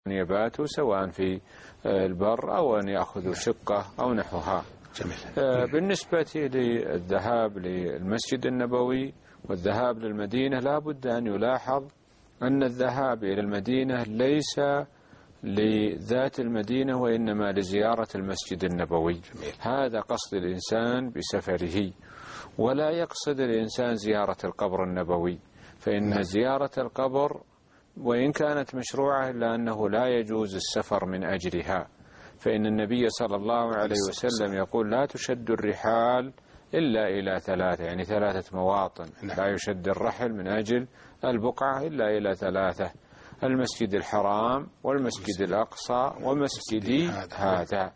يباتوا سواء في البر أو أن يأخذوا شقة أو نحوها. بالنسبة للذهاب للمسجد النبوي والذهاب للمدينة لا بد أن يلاحظ أن الذهاب إلى المدينة ليس لذات المدينة وإنما لزيارة المسجد النبوي. هذا قصد الإنسان بسفره، ولا يقصد الإنسان زيارة القبر النبوي، فإن زيارة القبر وإن كانت مشروعة إلا أنه لا يجوز السفر من أجلها، فإن النبي صلى الله عليه وسلم يقول لا تشد الرحال إلا إلى ثلاثة، يعني 3 مواطن. لا يشد الرحل من أجل البقعة إلا إلى 3: المسجد الحرام والمسجد الأقصى ومسجدي هذا.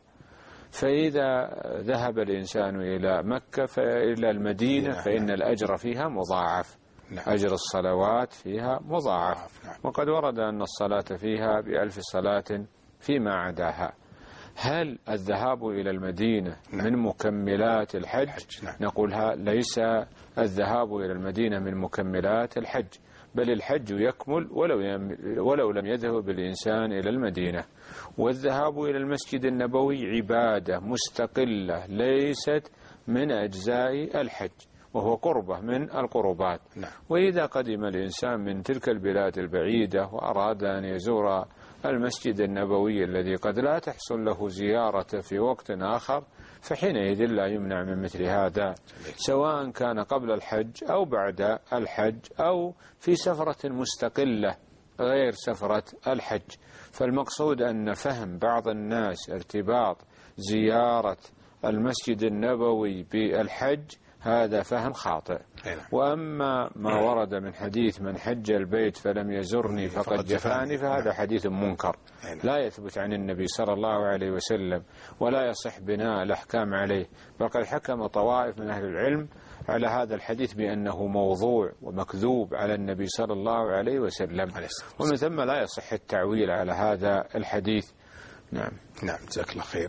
فإذا ذهب الإنسان إلى مكة إلى المدينة فإن الأجر فيها مضاعف، أجر الصلوات فيها مضاعف، وقد ورد أن الصلاة فيها ب1000 صلاة فيما عداها. هل الذهاب إلى المدينة من مكملات الحج؟ نقولها ليس الذهاب إلى المدينة من مكملات الحج، بل الحج يكمل ولو لم يذهب الإنسان إلى المدينة. والذهاب إلى المسجد النبوي عبادة مستقلة ليست من أجزاء الحج، وهو قربة من القربات. وإذا قدم الإنسان من تلك البلاد البعيدة وأراد أن يزور المسجد النبوي الذي قد لا تحصل له زيارة في وقت آخر، فحينئذ لا يمنع من مثل هذا، سواء كان قبل الحج أو بعد الحج أو في سفرة مستقلة غير سفرة الحج. فالمقصود أن فهم بعض الناس ارتباط زيارة المسجد النبوي بالحج هذا فهم خاطئ. وأما ما ورد من حديث من حج البيت فلم يزرني فقد جفاني فهذا حديث منكر لا يثبت عن النبي صلى الله عليه وسلم، ولا يصح بناء الأحكام عليه، بل قد حكم طوائف من أهل العلم على هذا الحديث بأنه موضوع ومكذوب على النبي صلى الله عليه وسلم، ومن ثم لا يصح التعويل على هذا الحديث. نعم جزاك الله خير.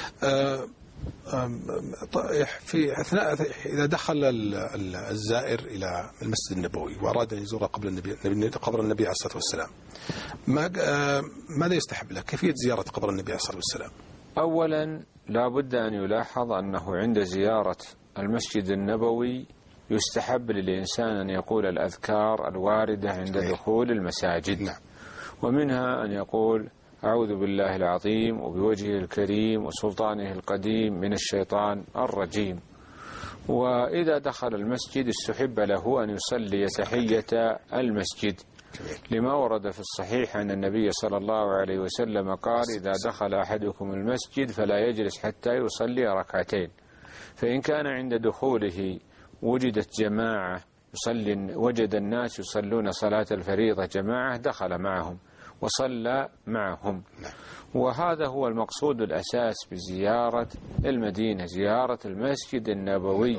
في أثناء إذا دخل الزائر إلى المسجد النبوي وأراد أن يزور قبر النبي عليه الصلاة والسلام، ماذا يستحب له؟ كيفية زيارة قبر النبي عليه الصلاة والسلام؟ أولا لا بد أن يلاحظ أنه عند زيارة المسجد النبوي يستحب للإنسان أن يقول الأذكار الواردة عند دخول المساجد. ومنها أن يقول أعوذ بالله العظيم وبوجهه الكريم وسلطانه القديم من الشيطان الرجيم. وإذا دخل المسجد استحب له أن يصلي تحية المسجد، لما ورد في الصحيح أن النبي صلى الله عليه وسلم قال إذا دخل أحدكم المسجد فلا يجلس حتى يصلي ركعتين، فإن كان عند دخوله وجدت جماعة وجد الناس يصلون صلاة الفريضة جماعة دخل معهم وصلى معهم. وهذا هو المقصود الأساس بزيارة المدينة، زيارة المسجد النبوي.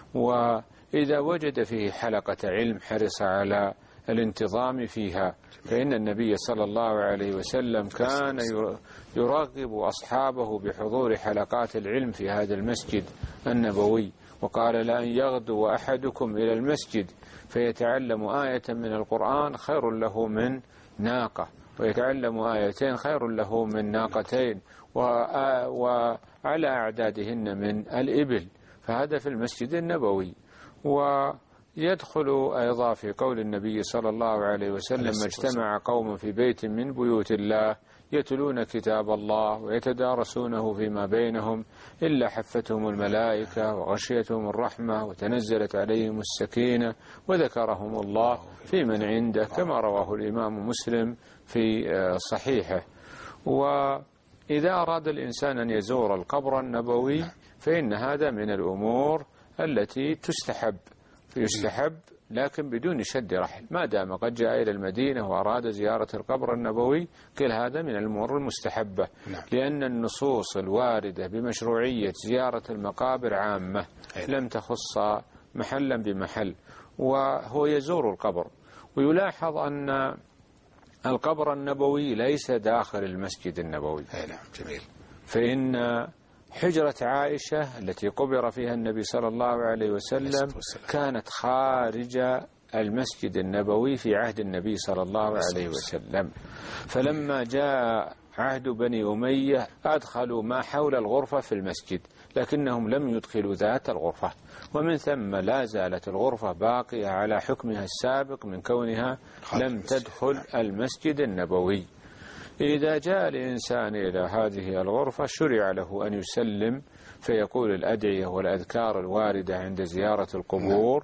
وإذا وجد فيه حلقة علم حرص على الانتظام فيها، فإن النبي صلى الله عليه وسلم كان يرغب أصحابه بحضور حلقات العلم في هذا المسجد النبوي، وقال لأن يغدو أحدكم إلى المسجد فيتعلم آية من القرآن خير له من ناقة، ويتعلم آيتين خير له من ناقتين، وعلى أعدادهن من الإبل، فهذا في المسجد النبوي. ويدخل أيضا في قول النبي صلى الله عليه وسلم اجتمع قوم في بيت من بيوت الله يتلون كتاب الله ويتدارسونه فيما بينهم إلا حفتهم الملائكة وغشيتهم الرحمة وتنزلت عليهم السكينة وذكرهم الله في من عنده، كما رواه الإمام مسلم في صحيحه. وإذا أراد الإنسان أن يزور القبر النبوي فإن هذا من الأمور التي يستحب لكن بدون شد رحل، ما دام قد جاء إلى المدينة وأراد زيارة القبر النبوي كل هذا من الأمور المستحبة. لأن النصوص الواردة بمشروعية زيارة المقابر عامة لم تخص محلا بمحل، وهو يزور القبر. ويلاحظ أن القبر النبوي ليس داخل المسجد النبوي، فإن حجرة عائشة التي قبر فيها النبي صلى الله عليه وسلم كانت خارج المسجد النبوي في عهد النبي صلى الله عليه وسلم. فلما جاء عهد بني أمية أدخلوا ما حول الغرفة في المسجد، لكنهم لم يدخلوا ذات الغرفة، ومن ثم لا زالت الغرفة باقية على حكمها السابق من كونها لم تدخل المسجد النبوي. إذا جاء الإنسان إلى هذه الغرفة شرع له أن يسلم فيقول الأدعية والأذكار الواردة عند زيارة القبور،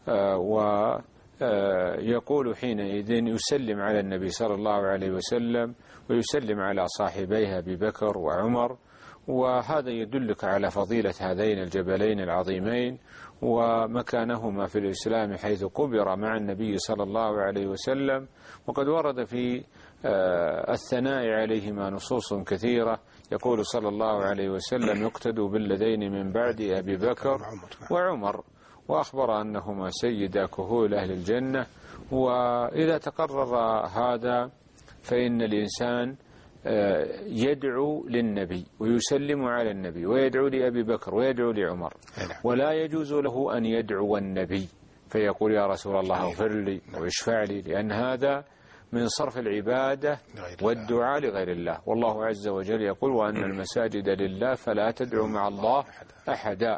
ويقول حينئذ يسلم على النبي صلى الله عليه وسلم ويسلم على صاحبيه أبي بكر وعمر، وهذا يدلك على فضيلة هذين الجبلين العظيمين ومكانهما في الإسلام حيث قبر مع النبي صلى الله عليه وسلم. وقد ورد في الثناء عليهما نصوص كثيرة، يقول صلى الله عليه وسلم يقتدوا بالذين من بعد أبي بكر وعمر، وأخبر أنهما سيدا كهول أهل الجنة. وإذا تقرر هذا فإن الإنسان يدعو للنبي ويسلم على النبي ويدعو لأبي بكر ويدعو لعمر، ولا يجوز له أن يدعو النبي فيقول يا رسول الله اغفر لي واشفع لي، لأن هذا من صرف العبادة والدعاء لغير الله. والله عز وجل يقول وأن المساجد لله فلا تدعوا مع الله أحدا.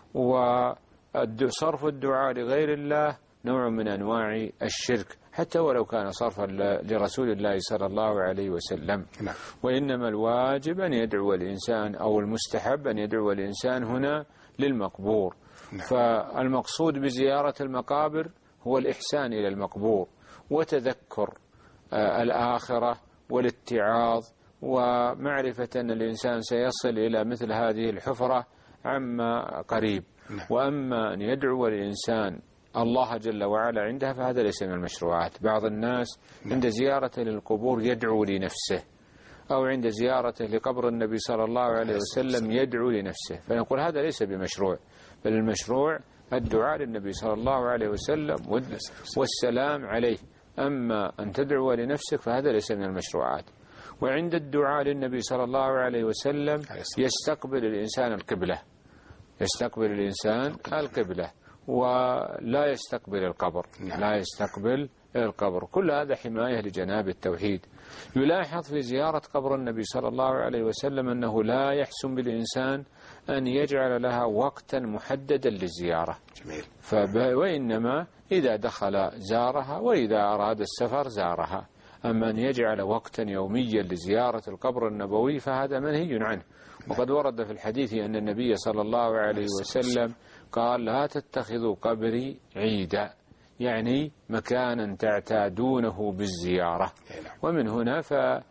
وصرف الدعاء لغير الله نوع من أنواع الشرك حتى ولو كان صرفا لرسول الله صلى الله عليه وسلم. وإنما الواجب أن يدعو الإنسان أو المستحب أن يدعو الإنسان هنا للمقبور. فالمقصود بزيارة المقابر هو الإحسان إلى المقبور وتذكر الآخرة والاتعاظ ومعرفة أن الإنسان سيصل إلى مثل هذه الحفرة عما قريب. وأما أن يدعو الإنسان الله جل وعلا عندها فهذا ليس من المشروعات. بعض الناس عند زيارة للقبور يدعو لنفسه، أو عند زيارته لقبر النبي صلى الله عليه وسلم يدعو لنفسه، فنقول هذا ليس بمشروع، بل المشروع الدعاء للنبي صلى الله عليه وسلم والسلام عليه. أما أن تدعو لنفسك فهذا ليس من المشروعات. وعند الدعاء للنبي صلى الله عليه وسلم يستقبل الإنسان القبلة، يستقبل الإنسان القبلة ولا يستقبل القبر، لا يستقبل القبر. كل هذا حماية لجناب التوحيد. يلاحظ في زيارة قبر النبي صلى الله عليه وسلم أنه لا يحسن بالإنسان أن يجعل لها وقتا محددا للزيارة، وإنما إذا دخل زارها وإذا أراد السفر زارها. أما أن يجعل وقتا يوميا لزيارة القبر النبوي فهذا منهي عنه. وقد ورد في الحديث أن النبي صلى الله عليه وسلم قال لا تتخذوا قبري عيدا، يعني مكانا تعتادونه بالزيارة. ومن هنا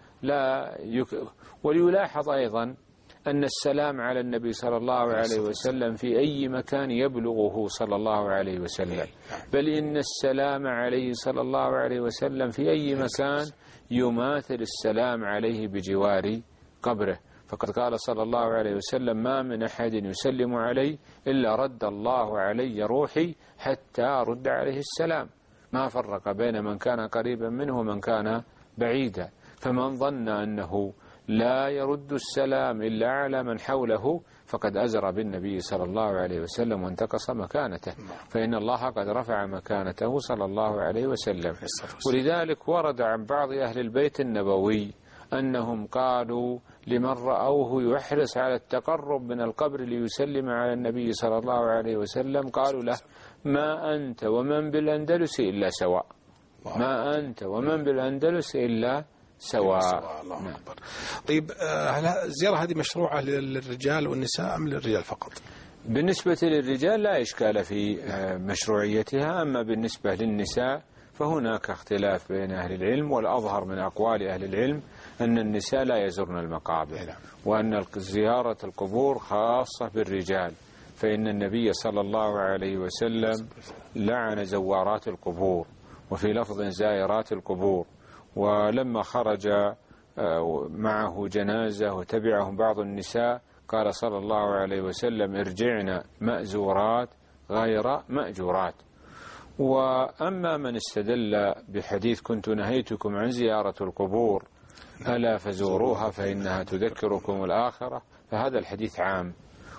وليلاحظ أيضا أن السلام على النبي صلى الله عليه وسلم في أي مكان يبلغه صلى الله عليه وسلم، بل إن السلام عليه صلى الله عليه وسلم في أي مكان يماثل السلام عليه بجوار قبره. فقد قال صلى الله عليه وسلم ما من أحد يسلم علي إلا رد الله علي روحي حتى أرد عليه السلام. ما فرق بين من كان قريبا منه ومن كان بعيدا. فمن ظن أنه لا يرد السلام إلا على من حوله فقد أزر بالنبي صلى الله عليه وسلم وانتقص مكانته، فإن الله قد رفع مكانته صلى الله عليه وسلم. ولذلك ورد عن بعض أهل البيت النبوي أنهم قالوا لمن رأوه يحرص على التقرب من القبر ليسلم على النبي صلى الله عليه وسلم قالوا له ما أنت ومن بالأندلس إلا سواء، ما أنت ومن بالأندلس إلا سواء. الله أكبر. طيب الزيارة هذه مشروعة للرجال والنساء أم للرجال فقط؟ بالنسبة للرجال لا إشكال في مشروعيتها، أما بالنسبة للنساء فهناك اختلاف بين أهل العلم، والأظهر من أقوال أهل العلم أن النساء لا يزورن المقابر، وأن زيارة القبور خاصة بالرجال، فإن النبي صلى الله عليه وسلم لعن زوارات القبور، وفي لفظ زائرات القبور. ولما خرج معه جنازة وتبعهم بعض النساء قال صلى الله عليه وسلم ارجعن مأزورات غير مأجورات. وأما من استدل بحديث كنت نهيتكم عن زيارة القبور ألا فزوروها فإنها تذكركم الآخرة، فهذا الحديث عام،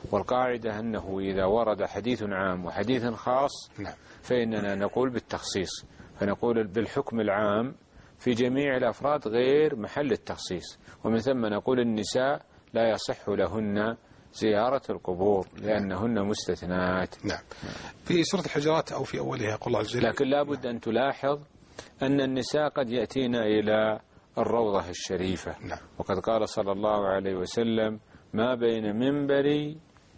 والقاعدة أنه إذا ورد حديث عام وحديث خاص فإننا نقول بالتخصيص، فنقول بالحكم العام في جميع الأفراد غير محل التخصيص، ومن ثم نقول النساء لا يصح لهن زيارة القبور لأنهن مستثنات. نعم. في سورة الحجرات أو في أولها يقول الله عز وجل، لكن لا بد أن تلاحظ أن النساء قد يأتين إلى الروضة الشريفة. وقد قال صلى الله عليه وسلم: ما بين منبري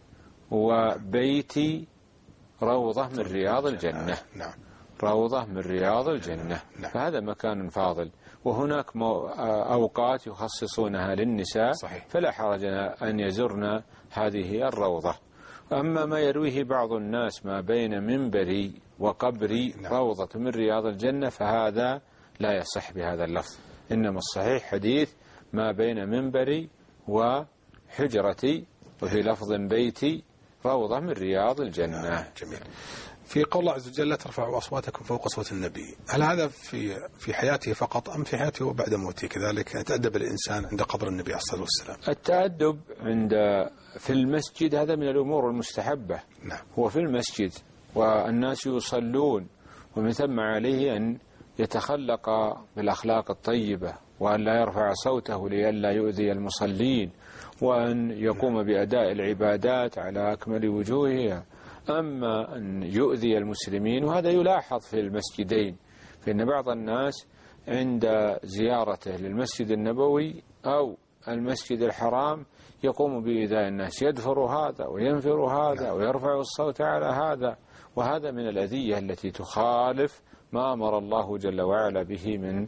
وبيتي روضة من رياض الجنة. روضة من رياض الجنة. فهذا مكان فاضل، وهناك أوقات يخصصونها للنساء فلا حرج أن يزرن هذه الروضة. أما ما يرويه بعض الناس ما بين منبري وقبري روضة من رياض الجنة فهذا لا يصح بهذا اللفظ، إنما الصحيح حديث ما بين منبري وحجرتي، وفي لفظ بيتي روضة من رياض الجنة. جميل. في قول الله عز وجل: لا ترفعوا أصواتكم فوق صوت النبي، هل هذا في حياته فقط أم في حياته وبعد موته كذلك يتأدب الإنسان عند قبر النبي عليه الصلاة والسلام؟ التأدب في المسجد هذا من الأمور المستحبة. هو في المسجد والناس يصلون، ومن ثم عليه أن يتخلق بالأخلاق الطيبة، وأن لا يرفع صوته لئلا يؤذي المصلين، وأن يقوم بأداء العبادات على أكمل وجوهها. أما أن يؤذي المسلمين وهذا يلاحظ في المسجدين، فإن بعض الناس عند زيارته للمسجد النبوي أو المسجد الحرام يقوم بإيذاء الناس، يدفر هذا وينفر هذا ويرفع الصوت على هذا، وهذا من الأذية التي تخالف ما أمر الله جل وعلا به من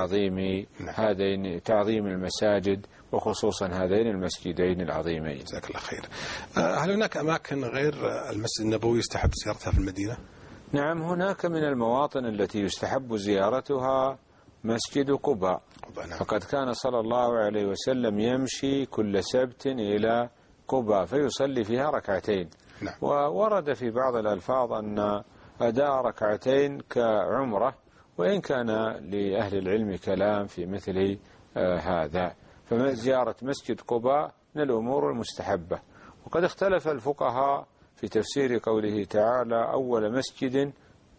تعظيم المساجد، وخصوصا هذين المسجدين العظيمين. جزاك الله خير. هل هناك أماكن غير المسجد النبوي يستحب زيارتها في المدينة؟ نعم، هناك من المواطن التي يستحب زيارتها مسجد قباء. فقد كان صلى الله عليه وسلم يمشي كل سبت إلى قباء فيصلي فيها ركعتين. وورد في بعض الألفاظ أن أداء ركعتين كعمرة، وإن كان لأهل العلم كلام في مثل هذا. فزيارة مسجد قباء من الأمور المستحبة. وقد اختلف الفقهاء في تفسير قوله تعالى: أول مسجد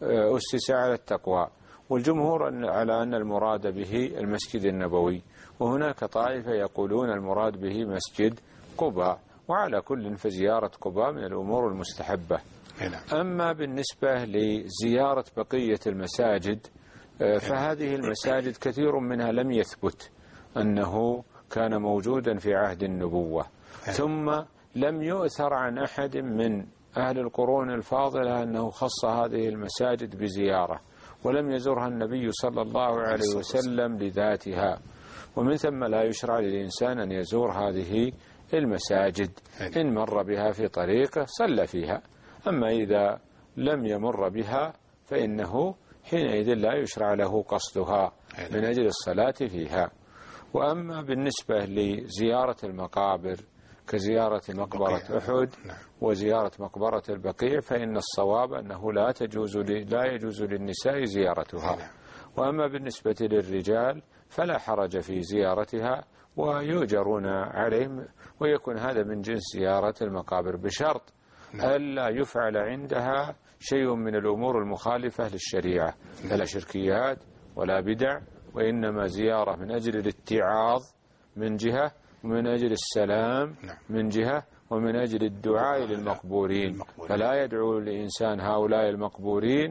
أسس على التقوى، والجمهور على أن المراد به المسجد النبوي، وهناك طائفة يقولون المراد به مسجد قباء. وعلى كل فزيارة قباء من الأمور المستحبة. أما بالنسبة لزيارة بقية المساجد فهذه المساجد كثير منها لم يثبت أنه كان موجودا في عهد النبوة، ثم لم يؤثر عن أحد من أهل القرون الفاضلة أنه خص هذه المساجد بزيارة، ولم يزرها النبي صلى الله عليه وسلم لذاتها. ومن ثم لا يشرع للإنسان أن يزور هذه المساجد، إن مر بها في طريقه صلى فيها، أما إذا لم يمر بها فإنه حينئذ لا يشرع له قصدها من أجل الصلاة فيها. وأما بالنسبة لزيارة المقابر كزيارة مقبرة أحد وزيارة مقبرة البقيع فإن الصواب أنه لا يجوز للنساء زيارتها. وأما بالنسبة للرجال فلا حرج في زيارتها ويؤجرون عليهم، ويكون هذا من جنس زيارة المقابر بشرط ألا يفعل عندها شيء من الأمور المخالفة للشريعة، فلا شركيات ولا بدع، وإنما زيارة من أجل الاتعاظ من جهة، ومن أجل السلام من جهة، ومن أجل الدعاء للمقبورين. فلا يدعو لإنسان هؤلاء المقبورين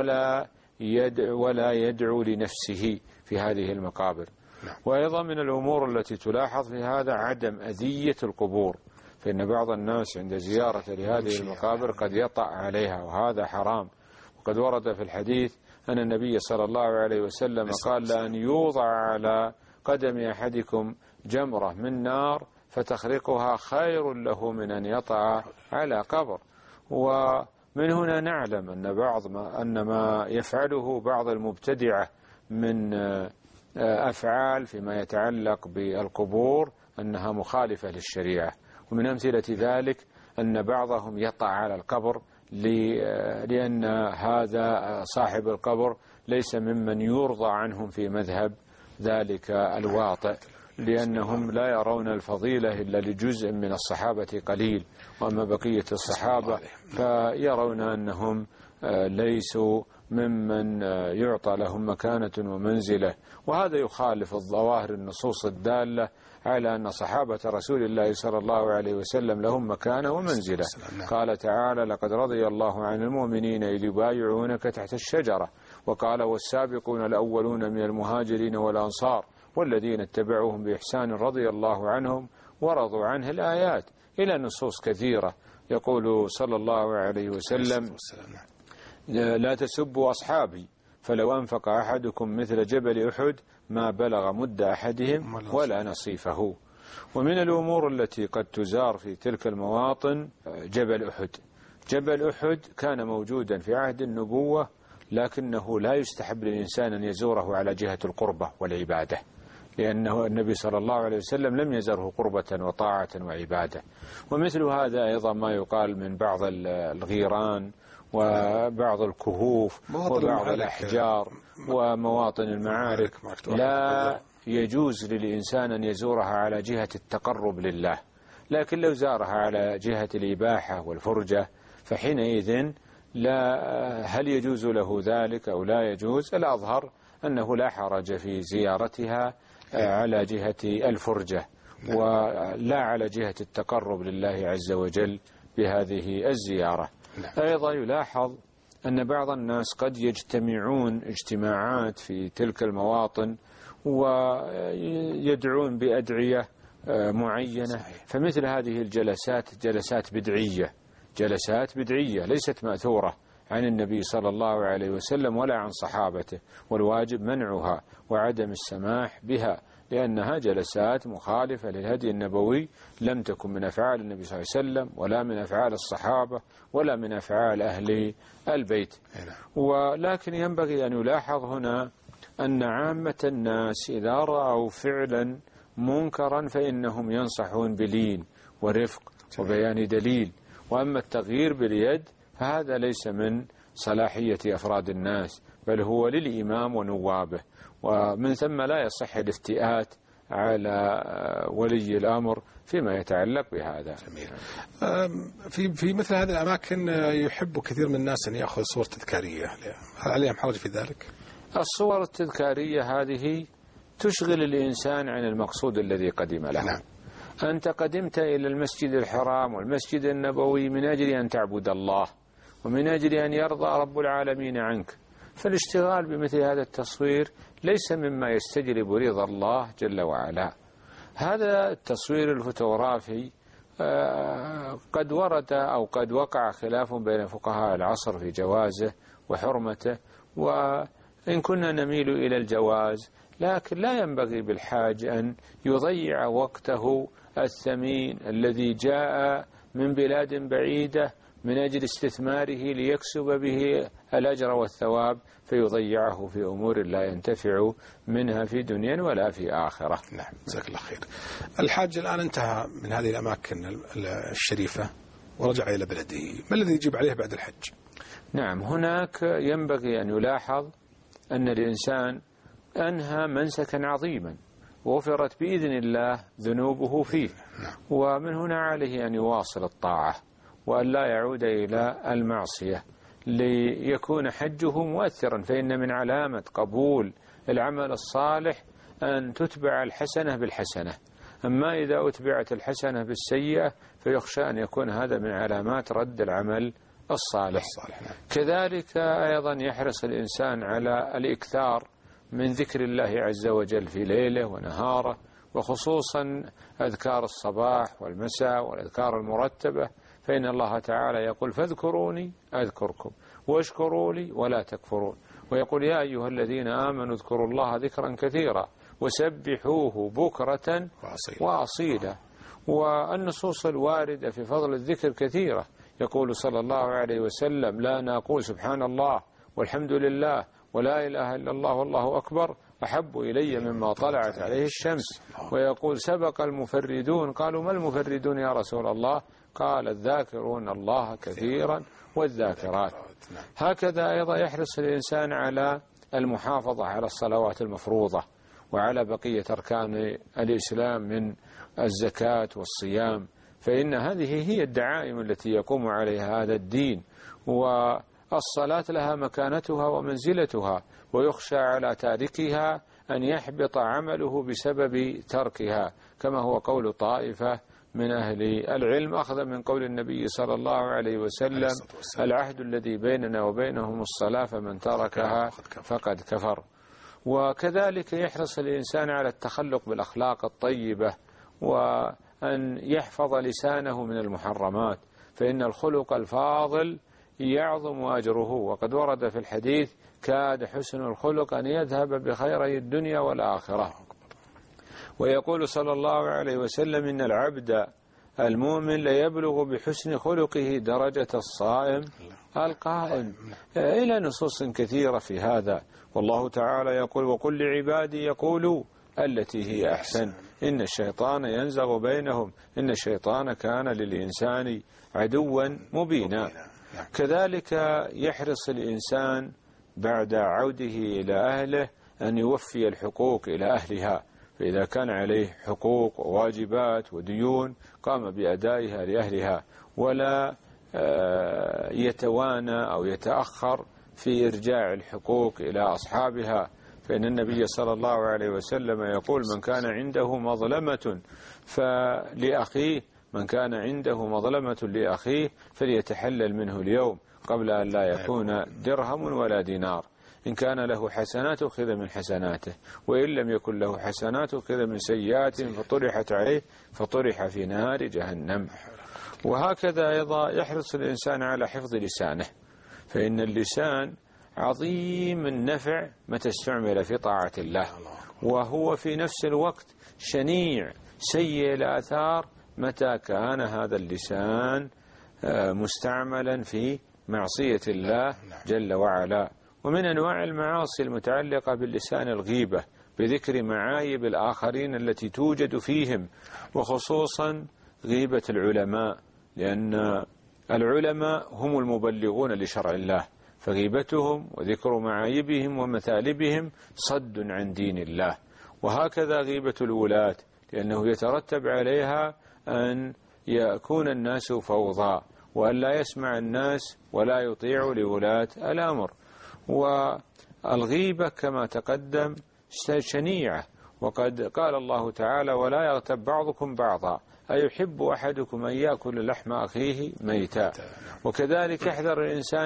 ولا يدعو لنفسه في هذه المقابر. وأيضا من الأمور التي تلاحظ في هذا عدم أذية القبور، فإن بعض الناس عند زيارة لهذه المقابر قد يطأ عليها، وهذا حرام. وقد ورد في الحديث أن النبي صلى الله عليه وسلم قال: لأن يوضع على قدم أحدكم جمرة من نار فتخرقها خير له من أن يطأ على قبر. ومن هنا نعلم أن ما يفعله بعض المبتدعة من أفعال فيما يتعلق بالقبور أنها مخالفة للشريعة. ومن أمثلة ذلك أن بعضهم يطأ على القبر لأن هذا صاحب القبر ليس ممن يرضى عنهم في مذهب ذلك الواطئ، لأنهم لا يرون الفضيلة إلا لجزء من الصحابة قليل، وأما بقية الصحابة فيرون أنهم ليسوا ممن يعطى لهم مكانة ومنزلة. وهذا يخالف الظواهر النصوص الدالة على أن صحابة رسول الله صلى الله عليه وسلم لهم مكانة ومنزلة. قال تعالى: لقد رضي الله عن المؤمنين إذ يبايعونك تحت الشجرة، وقال: والسابقون الأولون من المهاجرين والأنصار والذين اتبعوهم بإحسان رضي الله عنهم ورضوا عنه، الآيات إلى نصوص كثيرة. يقول صلى الله عليه وسلم: لا تسبوا أصحابي فلو أنفق أحدكم مثل جبل أحد ما بلغ مد أحدهم ولا نصيفه. ومن الأمور التي قد تزار في تلك المواطن جبل أحد. جبل أحد كان موجودا في عهد النبوة، لكنه لا يستحب للإنسان أن يزوره على جهة القربة والعبادة، لأنه النبي صلى الله عليه وسلم لم يزره قربة وطاعة وعبادة. ومثل هذا أيضا ما يقال من بعض الغيران وبعض الكهوف وبعض الأحجار ومواطن المعارك، لا يجوز للإنسان أن يزورها على جهة التقرب لله، لكن لو زارها على جهة الإباحة والفرجة فحينئذ لا هل يجوز له ذلك أو لا يجوز؟ الأظهر أنه لا حرج في زيارتها على جهة الفرجة ولا على جهة التقرب لله عز وجل بهذه الزيارة. أيضا يلاحظ أن بعض الناس قد يجتمعون اجتماعات في تلك المواطن ويدعون بأدعية معينة، فمثل هذه الجلسات جلسات بدعية ليست مأثورة عن النبي صلى الله عليه وسلم ولا عن صحابته، والواجب منعها وعدم السماح بها، لأنها جلسات مخالفة للهدي النبوي، لم تكن من أفعال النبي صلى الله عليه وسلم ولا من أفعال الصحابة ولا من أفعال أهل البيت. ولكن ينبغي أن يلاحظ هنا أن عامة الناس إذا رأوا فعلا منكرا فإنهم ينصحون بلين ورفق وبيان دليل، وأما التغيير باليد فهذا ليس من صلاحية أفراد الناس، بل هو للإمام ونوابه، ومن ثم لا يصح الافتئات على ولي الأمر فيما يتعلق بهذا. في مثل هذه الأماكن يحب كثير من الناس أن يأخذ صور تذكارية، هل عليهم حرج في ذلك؟ الصور التذكارية هذه تشغل الإنسان عن المقصود الذي قدم له. نعم. أنت قدمت إلى المسجد الحرام والمسجد النبوي من أجل أن تعبد الله ومن أجل أن يرضى رب العالمين عنك، فالاشتغال بمثل هذا التصوير ليس مما يستجلب رضا الله جل وعلا. هذا التصوير الفوتوغرافي قد ورد أو قد وقع خلاف بين فقهاء العصر في جوازه وحرمته، وإن كنا نميل إلى الجواز، لكن لا ينبغي بالحاج أن يضيع وقته الثمين الذي جاء من بلاد بعيدة من أجل استثماره ليكسب به الأجر والثواب فيضيعه في أمور لا ينتفع منها في دنيا ولا في آخرة. نعم، جزاك الله خير. الحاج الآن انتهى من هذه الأماكن الشريفة ورجع إلى بلده، ما الذي يجب عليه بعد الحج؟ نعم، هناك ينبغي أن يلاحظ أن الإنسان أنهى منسكا عظيما وغفرت بإذن الله ذنوبه فيه، ومن هنا عليه أن يواصل الطاعة وأن لا يعود إلى المعصية ليكون حجه مؤثرا، فإن من علامة قبول العمل الصالح أن تتبع الحسنة بالحسنة، أما إذا أتبعت الحسنة بالسيئة فيخشى أن يكون هذا من علامات رد العمل الصالح. كذلك أيضا يحرص الإنسان على الإكثار من ذكر الله عز وجل في ليله ونهاره، وخصوصا أذكار الصباح والمساء والأذكار المرتبة، فإن الله تعالى يقول: فاذكروني أذكركم واشكروا لي ولا تكفرون، ويقول: يا أيها الذين آمنوا اذكروا الله ذكرا كثيرا وسبحوه بكرة وأصيلا. والنصوص الواردة في فضل الذكر كثيرة، يقول صلى الله عليه وسلم: لا نقول سبحان الله والحمد لله ولا إله إلا الله والله أكبر أحب إلي مما طلعت عليه الشمس. ويقول: سبق المفردون. قالوا: ما المفردون يا رسول الله؟ قال: الذاكرون الله كثيرا والذاكرات. هكذا أيضا يحرص الإنسان على المحافظة على الصلوات المفروضة وعلى بقية أركان الإسلام من الزكاة والصيام، فإن هذه هي الدعائم التي يقوم عليها هذا الدين. والصلاة لها مكانتها ومنزلتها، ويخشى على تاركها أن يحبط عمله بسبب تركها، كما هو قول طائفة من أهل العلم أخذ من قول النبي صلى الله عليه وسلم: العهد الذي بيننا وبينهم الصلاة فمن تركها فقد كفر. وكذلك يحرص الإنسان على التخلق بالأخلاق الطيبة، وأن يحفظ لسانه من المحرمات، فإن الخلق الفاضل يعظم أجره. وقد ورد في الحديث: كاد حسن الخلق أن يذهب بخيري الدنيا والآخرة. ويقول صلى الله عليه وسلم: إن العبد المؤمن ليبلغ بحسن خلقه درجة الصائم القائم، إلى نصوص كثيرة في هذا. والله تعالى يقول: وقل لعبادي يقولوا التي هي أحسن إن الشيطان ينزغ بينهم إن الشيطان كان للإنسان عدوا مبينا. كذلك يحرص الإنسان بعد عوده إلى أهله أن يوفي الحقوق إلى أهلها، فإذا كان عليه حقوق وواجبات وديون قام بأدائها لأهلها، ولا يتوانى أو يتأخر في إرجاع الحقوق إلى أصحابها، فإن النبي صلى الله عليه وسلم يقول: من كان عنده مظلمة لأخيه فليتحلل منه اليوم قبل أن لا يكون درهم ولا دينار. إن كان له حسنات أخذ من حسناته، وإن لم يكن له حسنات أخذ من سيئات فطرحت عليه فطرح في نار جهنم. وهكذا أيضا يحرص الإنسان على حفظ لسانه، فإن اللسان عظيم النفع متى استعمل في طاعة الله، وهو في نفس الوقت شنيع سيء الآثار متى كان هذا اللسان مستعملا في معصية الله جل وعلا. ومن أنواع المعاصي المتعلقة باللسان الغيبة بذكر معايب الآخرين التي توجد فيهم، وخصوصا غيبة العلماء، لأن العلماء هم المبلغون لشرع الله، فغيبتهم وذكر معايبهم ومثالبهم صد عن دين الله. وهكذا غيبة الولاة، لأنه يترتب عليها أن يكون الناس فوضى، وأن لا يسمع الناس ولا يطيع لولاة الأمر. والغيبة كما تقدم شنيعة، وقد قال الله تعالى: ولا يغتب بعضكم بعضا أيحب أحدكم أن يأكل لحم أخيه ميتا. وكذلك يحذر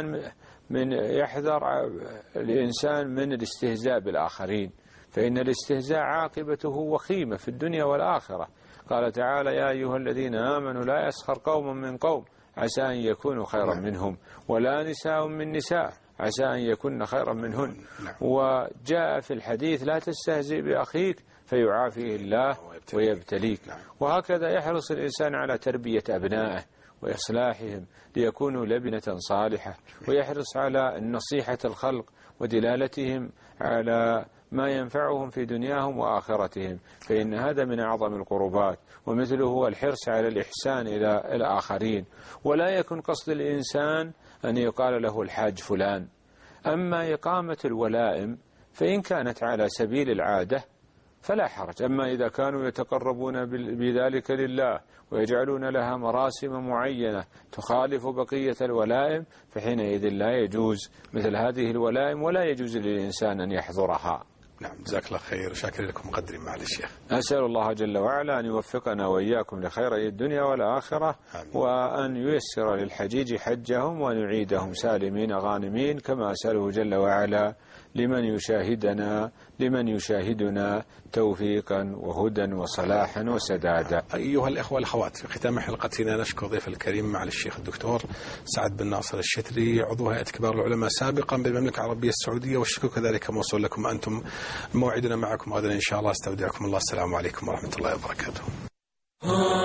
الإنسان من الاستهزاء بالآخرين، فإن الاستهزاء عاقبته وخيمة في الدنيا والآخرة. قال تعالى: يا أيها الذين آمنوا لا يسخر قوم من قوم عسى أن يكونوا خيرا منهم، ولا نساء من نساء عسى أن يكون خيرا منهن. وجاء في الحديث: لا تستهزئ بأخيك فيعافيه الله ويبتليك. وهكذا يحرص الإنسان على تربية أبنائه وإصلاحهم ليكونوا لبنة صالحة، ويحرص على نصيحة الخلق ودلالتهم على ما ينفعهم في دنياهم وآخرتهم، فإن هذا من أعظم القربات. ومثله هو الحرص على الإحسان إلى الآخرين، ولا يكن قصد الإنسان أن يقال له الحاج فلان. أما إقامة الولائم فإن كانت على سبيل العادة فلا حرج، أما إذا كانوا يتقربون بذلك لله ويجعلون لها مراسم معينة تخالف بقية الولائم فحينئذ لا يجوز مثل هذه الولائم، ولا يجوز للإنسان أن يحضرها. نعم، جزاك الله خير، شاكر لكم مقدرين مع الشيخ. أسأل الله جل وعلا أن يوفقنا وإياكم لخير الدنيا والآخرة، وأن ييسر للحجيج حجهم وأن يعيدهم سالمين غانمين، كما أسأله جل وعلا لمن يشاهدنا توفيقا وهدى وصلاحا وسدادا. أيها الإخوة والأخوات، في ختام حلقتنا نشكر ضيف الكريم مع الشيخ الدكتور سعد بن ناصر الشتري، عضو هيئة كبار العلماء سابقا بالمملكة العربية السعودية، والشكر كذلك موصول لكم أنتم. موعدنا معكم غدا إن شاء الله. استودعكم الله. السلام عليكم ورحمة الله وبركاته.